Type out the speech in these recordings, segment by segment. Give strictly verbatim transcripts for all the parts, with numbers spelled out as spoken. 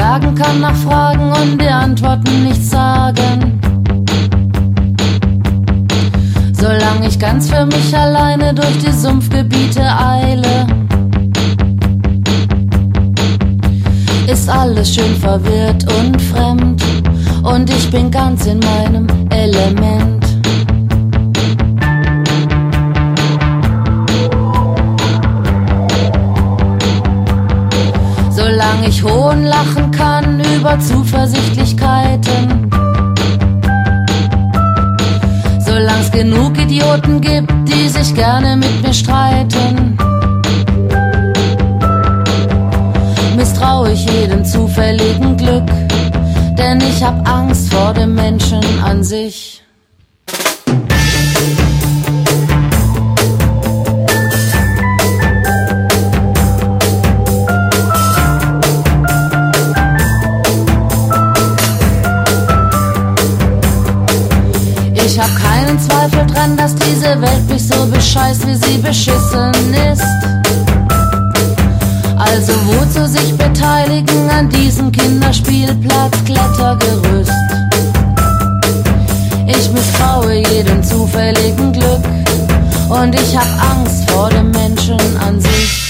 sagen, kann nachfragen und die Antworten nichts sagen. Solange ich ganz für mich alleine durch die Sumpfgebiete eile, ist alles schön verwirrt und fremd und ich bin ganz in meinem Element. Solange ich Hohn lachen kann über Zuversichtlichkeiten, solange es genug Idioten gibt, die sich gerne mit mir streiten, misstraue ich jedem zufälligen Glück, denn ich hab Angst vor dem Menschen an sich. Ich hab keinen Zweifel dran, dass diese Welt mich so bescheißt, wie sie beschissen ist. Also wozu sich beteiligen an diesem Kinderspielplatz, Klettergerüst? Ich misstraue jedem zufälligen Glück und ich hab Angst vor dem Menschen an sich.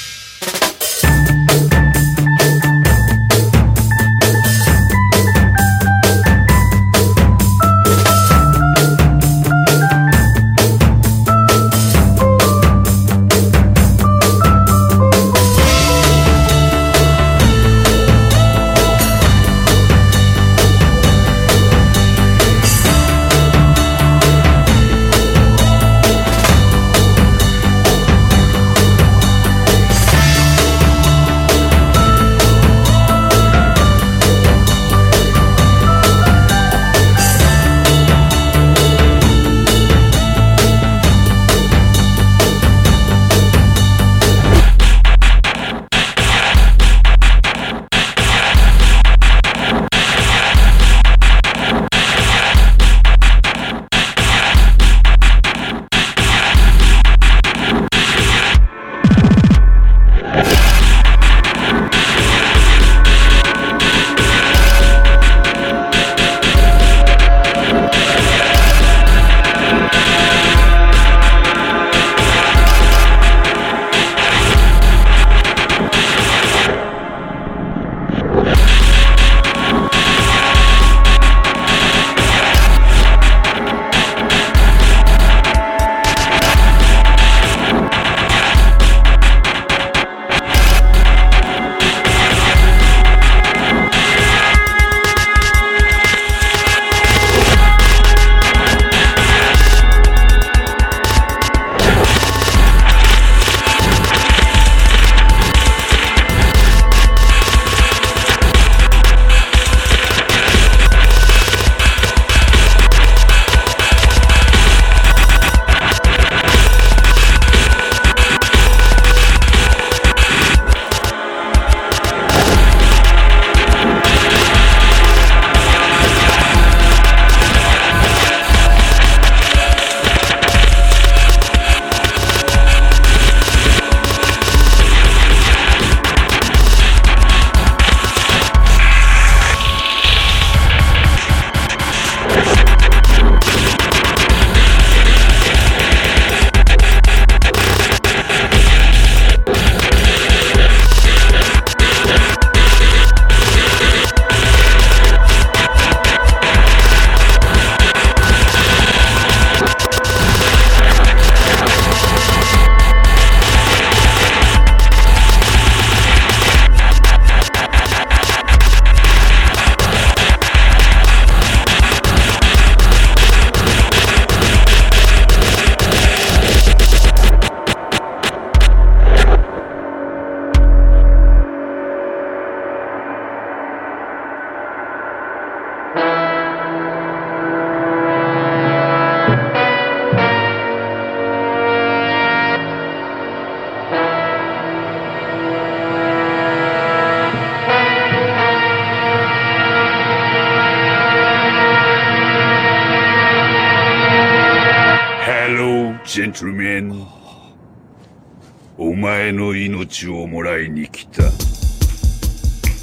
Gentlemen, お前の命をもらいに来た。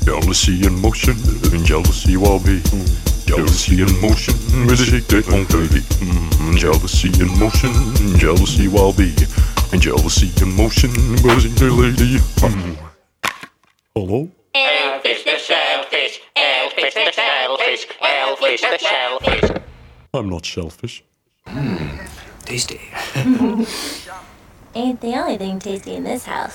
Jealousy in motion, jealousy while be. Jealousy in motion, music that won't play. Mm, jealousy in motion, jealousy while be. And jealousy in motion, music the lady. Mm. Hello? Elfish the shellfish, Elfish the shellfish, Elfish the shellfish. I'm not selfish. Mmm, tasty. Ain't the only thing tasty in this house.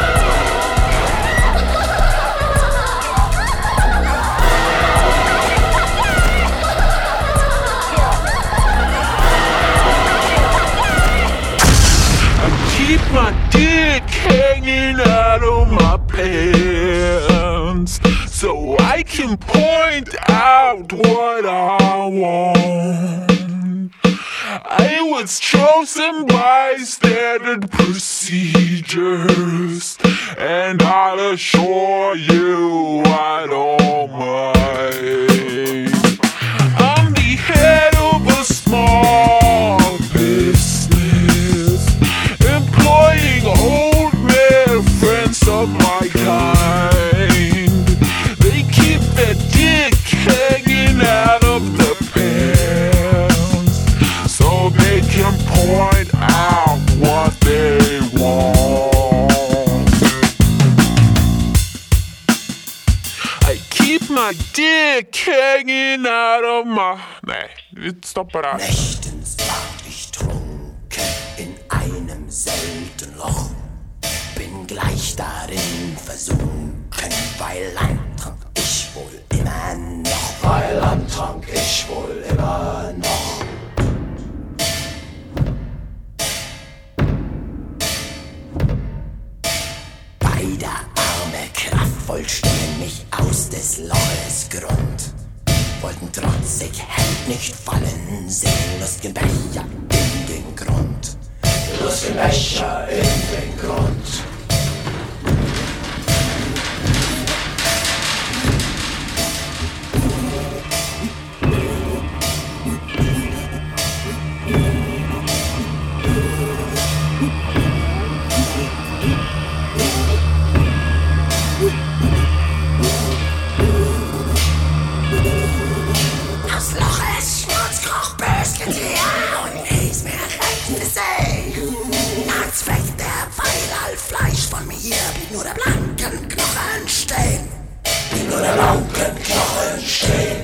Keep my dick hanging out of my pants so I can point out what I want. I was chosen by standard procedures, and I'll assure you I don't mind. I'm the head of a small business, employing old male friends of my kind. They keep their dick hanging out of the pants so they can point out what they want. I keep my dick hanging out of my... Nee, stopp bara. Nächtens ward ich trunken in einem Seltenloch. Bin gleich darin versunken, weil Land trank ich wohl immer noch. Weil Land trank ich wohl immer noch. Beide Arme kraftvoll stemmen mich aus des Loches Grund. Wollten trotzig Hand nicht fallen, sehen lustigen Becher in den Grund. Lustigen Becher in den Grund. Das Loch ist Schmutz, kroch bös und ist mir recht gesehen. Als weg der Pfeil all Fleisch von mir, blieb nur der blanken Knochen stehen. Blieb nur der blanken Knochen stehen.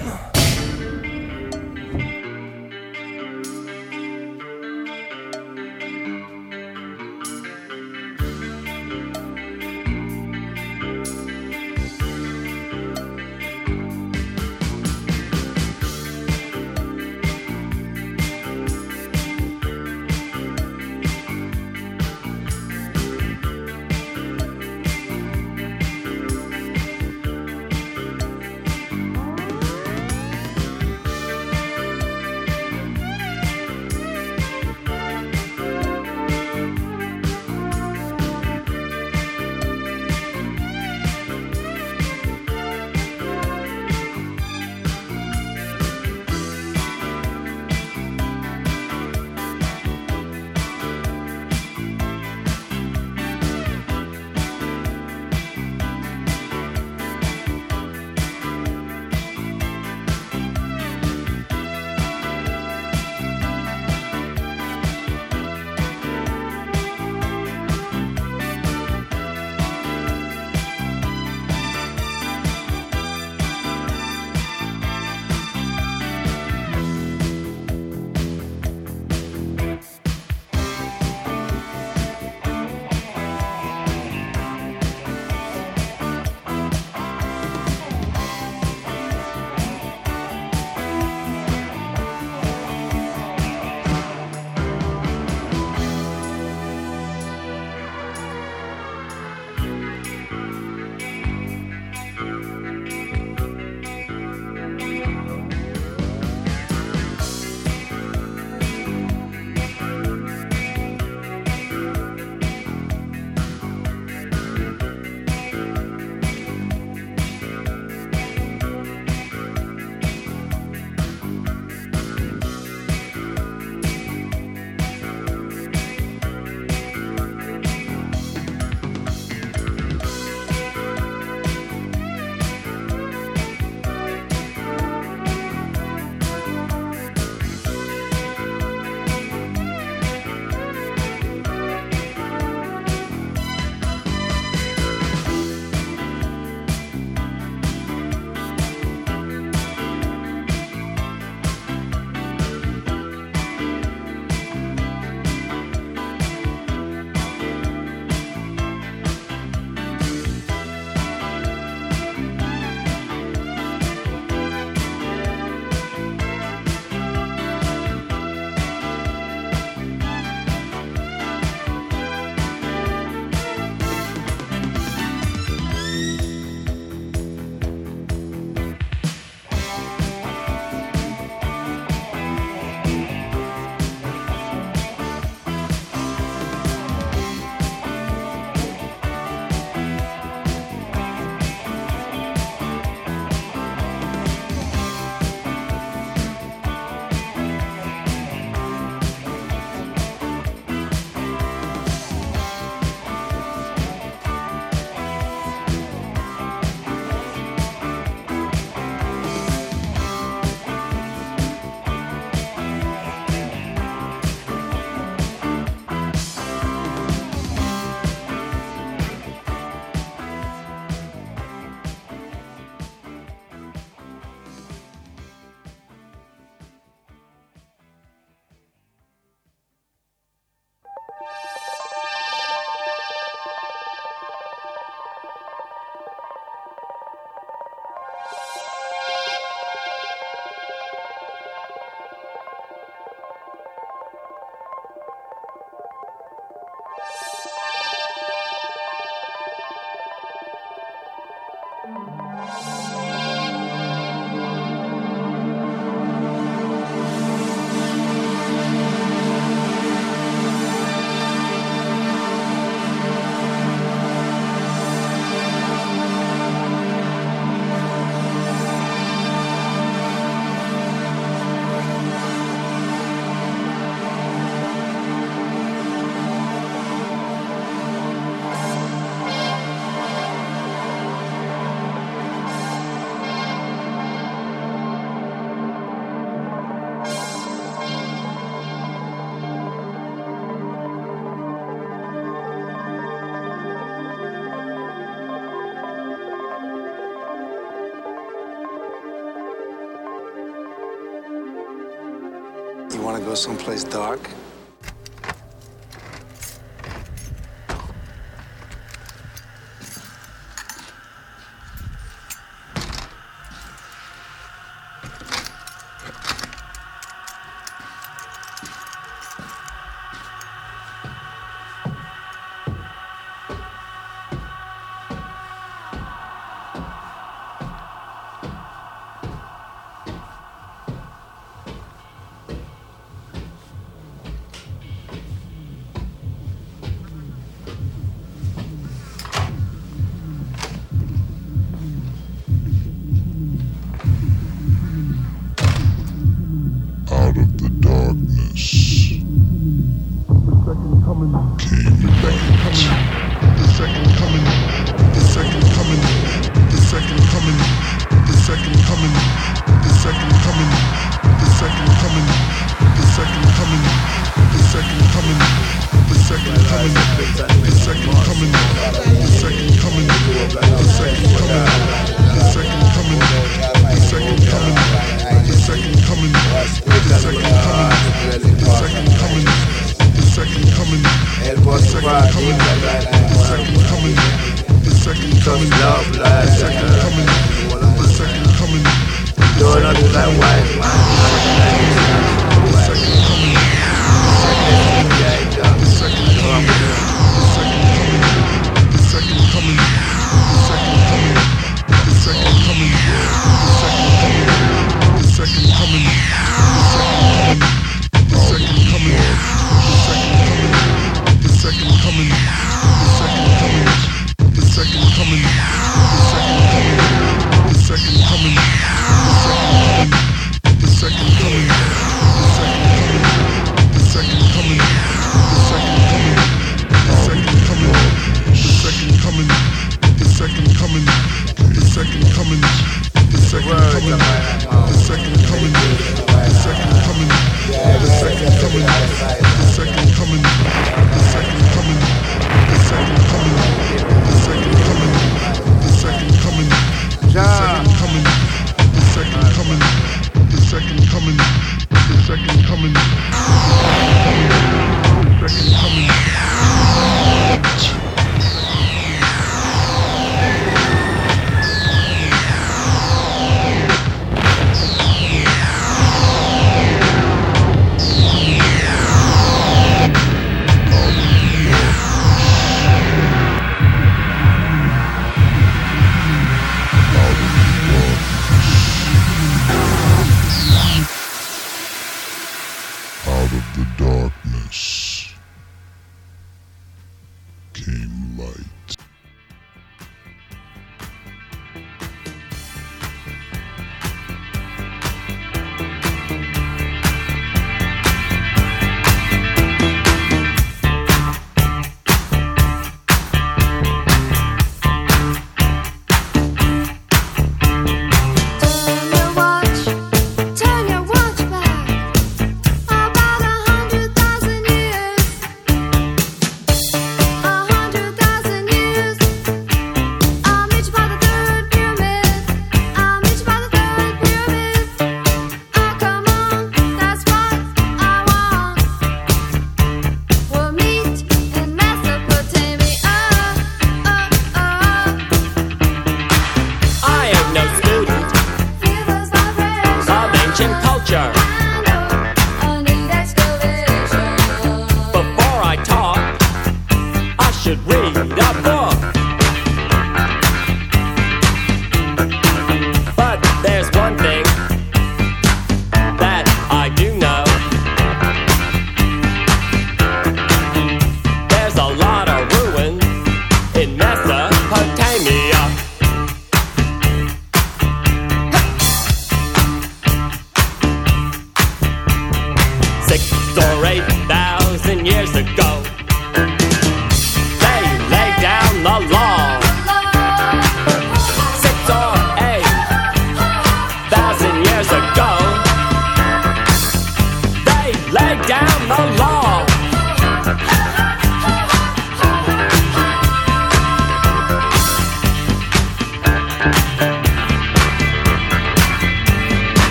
want to go someplace dark?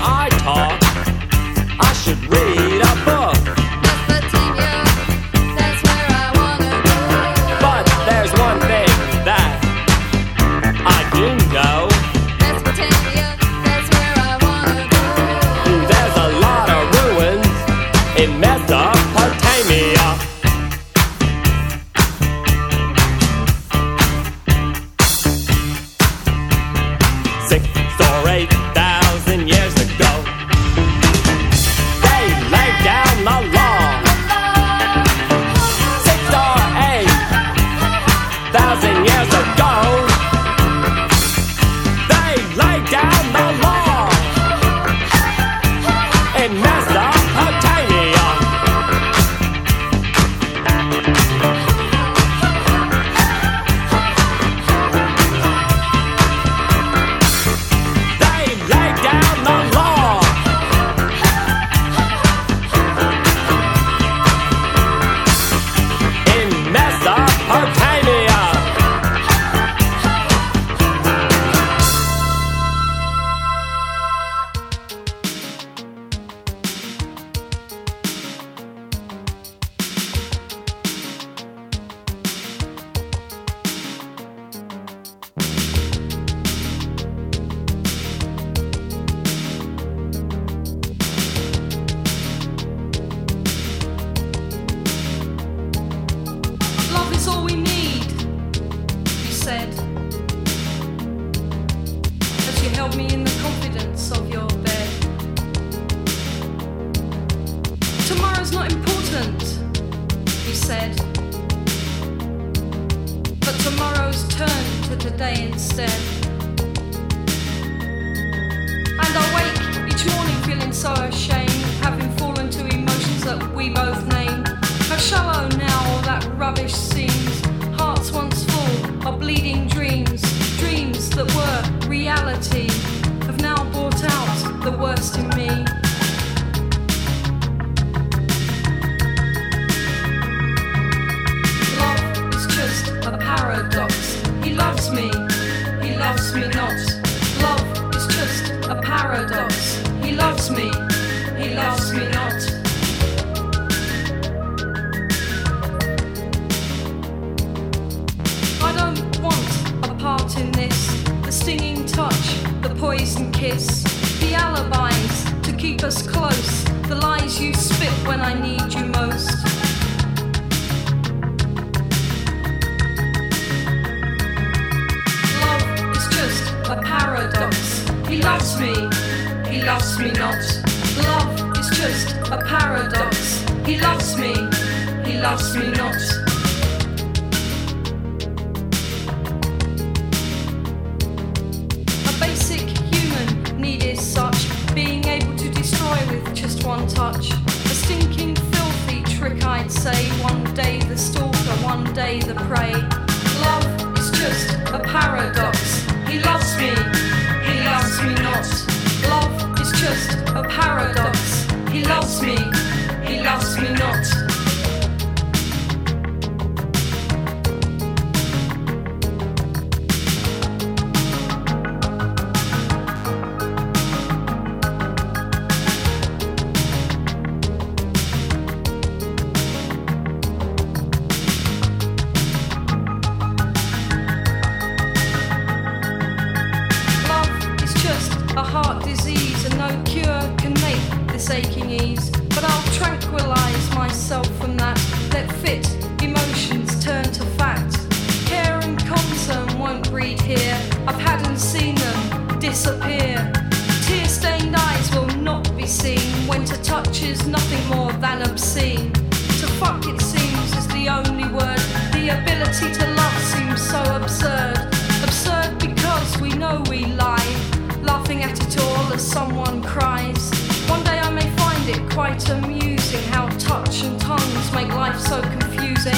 I talk, I should read a book. Mesopotamia, that's where I wanna go. But there's one thing that I do know. Mesopotamia, that's where I wanna go. There's a lot of ruins in Mesopotamia. Six or eight thousand years ago, they laid down the law. Six or eight thousand years ago, they laid down the law in Mesopotamia. They laid down the law in Mesopotamia. Love is all we need, you said, as you held me in the confidence of your bed. Tomorrow's not important, you said, but tomorrow's turned to today instead. And I wake each morning feeling so ashamed, having fallen to emotions that we both named. How shallow now all that rubbish seems. Hearts once full of bleeding dreams, dreams that were reality, have now brought out the worst in me. Love is just a paradox. He loves me, he loves me not. Love is just a paradox. He loves me, he loves me not. I don't want a part in this. The stinging touch, the poison kiss, the alibis to keep us close, the lies you spit when I need you most. Love is just a paradox. He loves me, he loves me not. Love is just a paradox. He loves me, he loves me not. A basic human need is such, being able to destroy with just one touch. A stinking, filthy trick, I'd say. One day the stalker, one day the prey. Love is just a paradox. He loves me, he loves me not. Love is just a paradox. He loves me, he loves me not. A heart disease, and no cure can make this aching ease. But I'll tranquilize myself from that. Let fit emotions turn to fact. Care and concern won't breed here. I've had and seen them disappear. Tear-stained eyes will not be seen when to touch is nothing more than obscene. To fuck, it seems, is the only word. The ability to love seems so absurd. Absurd because we know we lie, laughing at it all as someone cries. One day I may find it quite amusing how touch and tongues make life so confusing.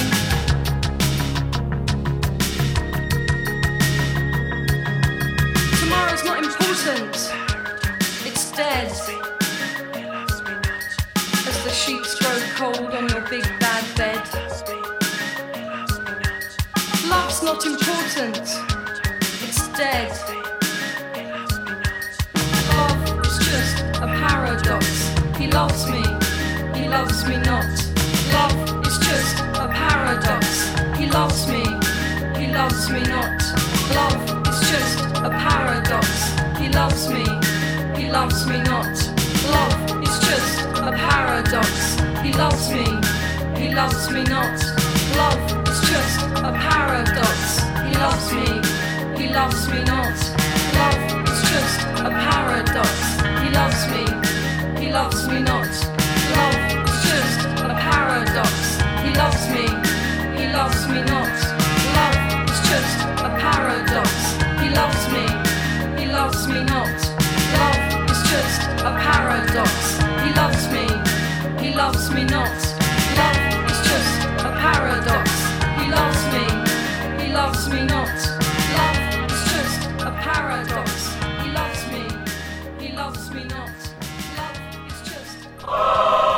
Tomorrow's not important, it's dead. As the sheets grow cold on your big bad bed. Love's not important, it's dead. Love is just a loves me, he loves me not. Love is just a paradox. He loves me, he loves me not. Love is just a paradox. He loves me, he loves me not. Love is just a paradox. He loves me, he loves me not. Love is just a paradox. He loves me, he loves me not. Love is just a paradox. He loves me, he loves me not. Love is just a paradox. He loves me, he loves me not. Love is just a paradox. He loves me, he loves me not. Love is just a paradox. He loves me, he loves me not. Love is just a paradox. He loves me, he loves me not. Love is just a paradox. He loves me, he loves me not. Love is just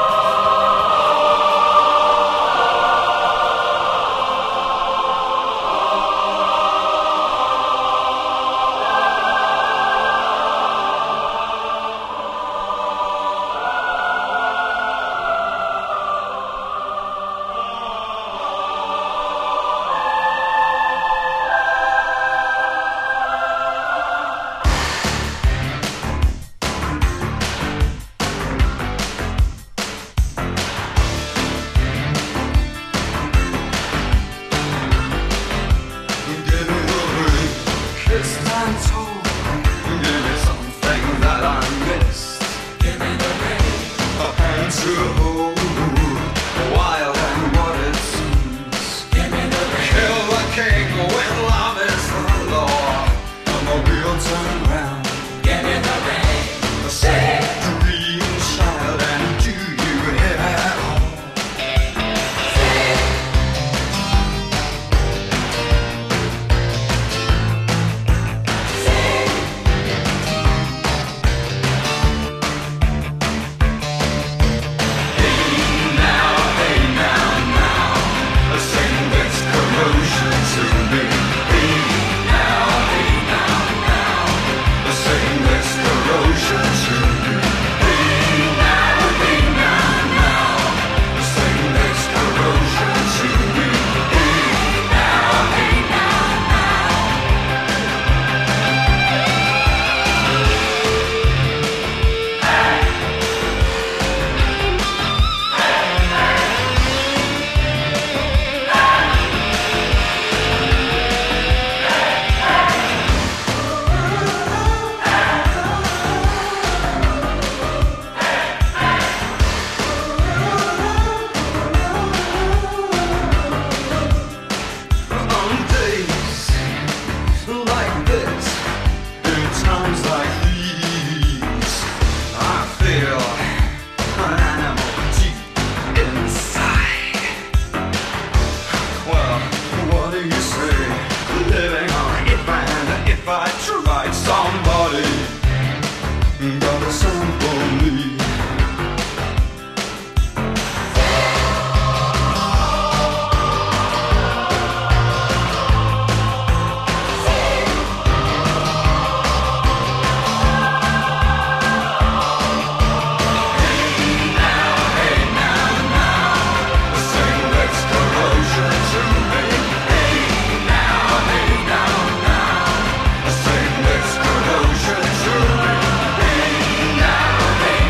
Hey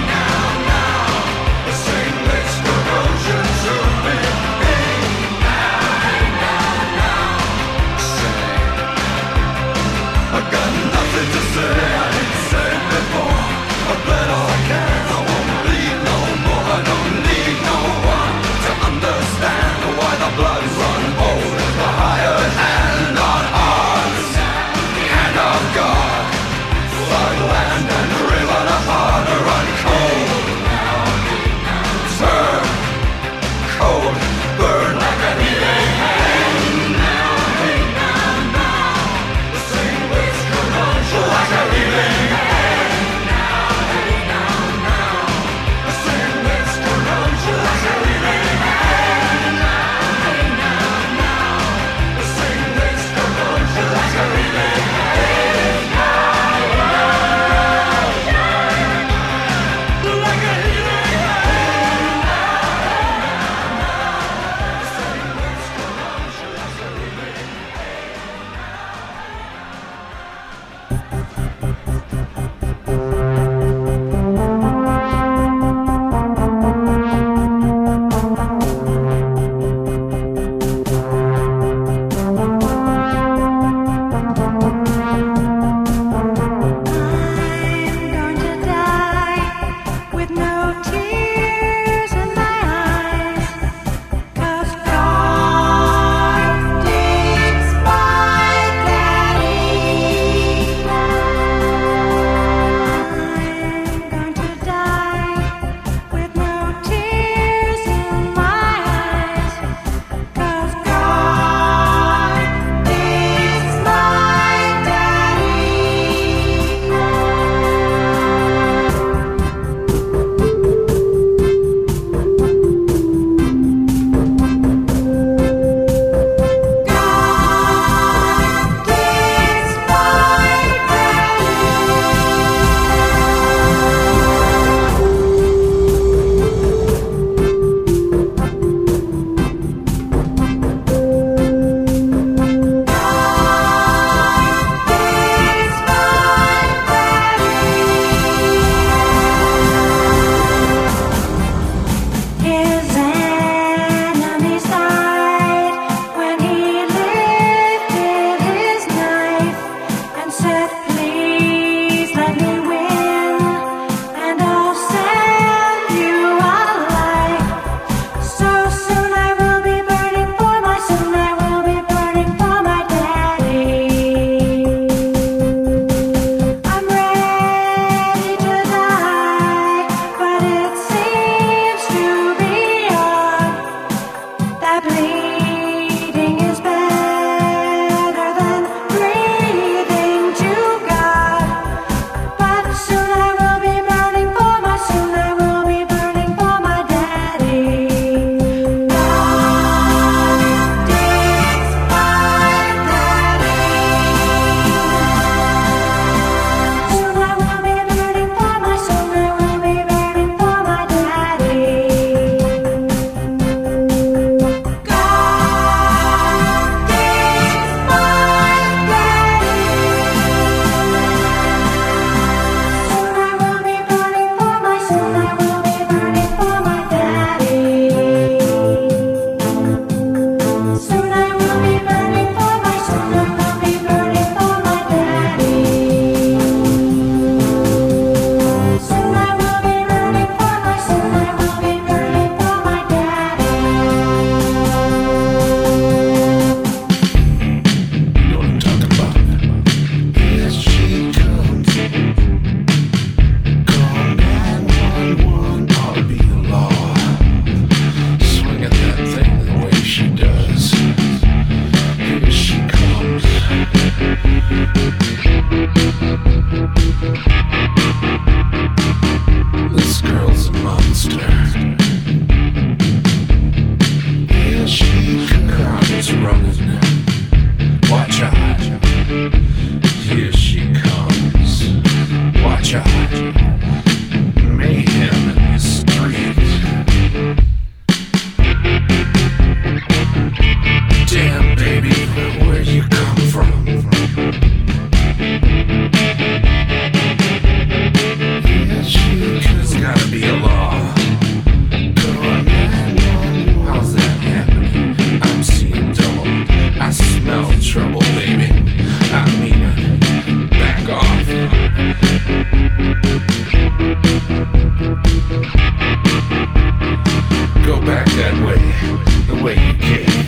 Go back that way, the way you came.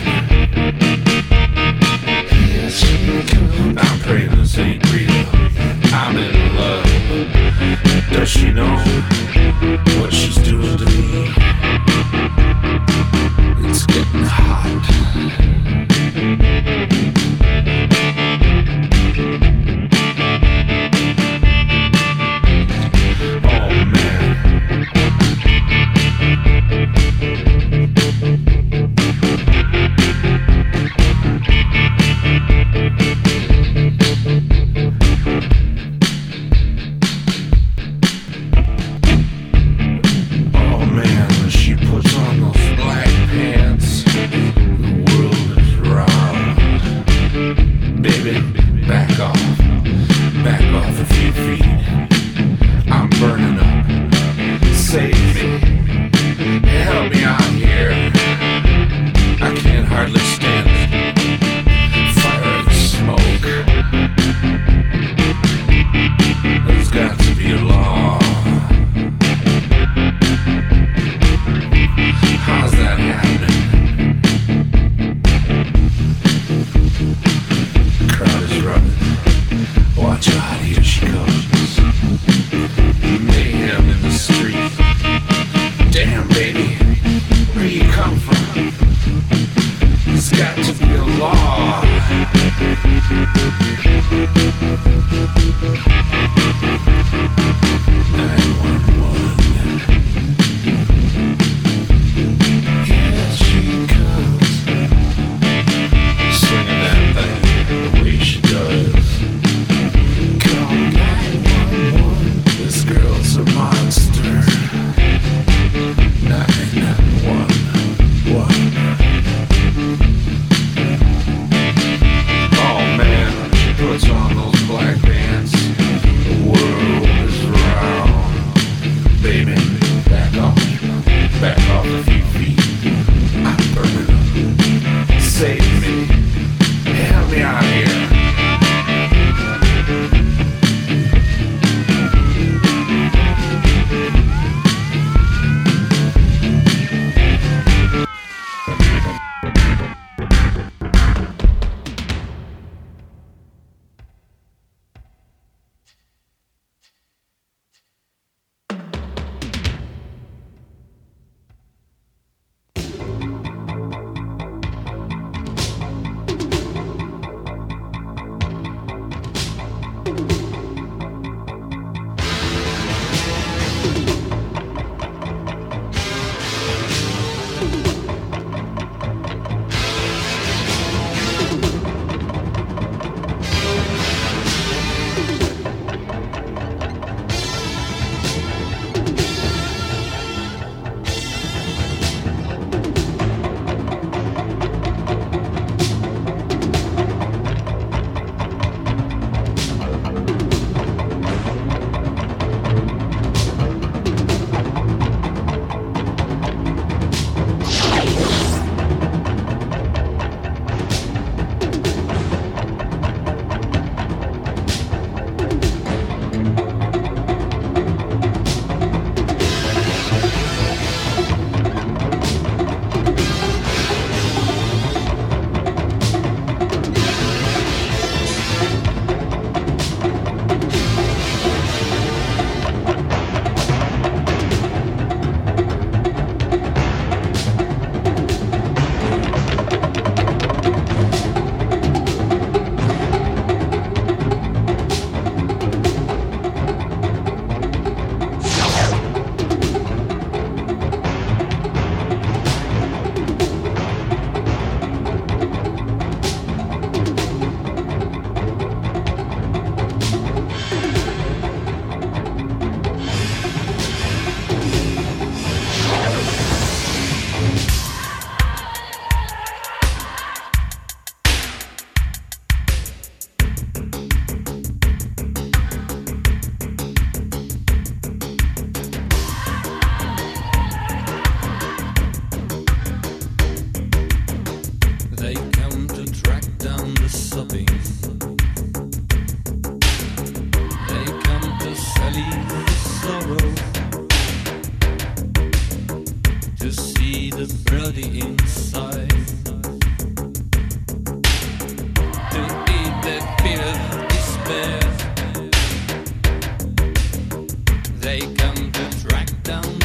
Yes, I'm praying to Saint Rita. I'm in love. Does she know what she's doing to me? It's getting hot. Oh man. down